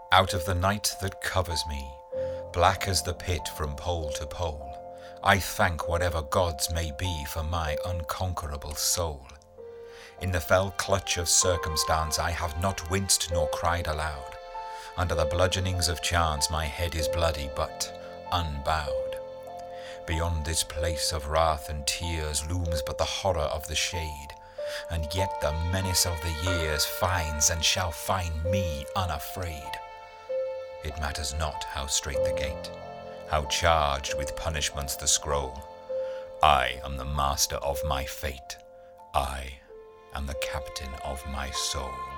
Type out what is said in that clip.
Out of the night that covers me, black as the pit from pole to pole, I thank whatever gods may be for my unconquerable soul. In the fell clutch of circumstance I have not winced nor cried aloud. Under the bludgeonings of chance my head is bloody but unbowed. Beyond this place of wrath and tears looms but the horror of the shade, and yet the menace of the years finds and shall find me unafraid. It matters not how strait the gate, how charged with punishments the scroll. I am the master of my fate. I am the captain of my soul.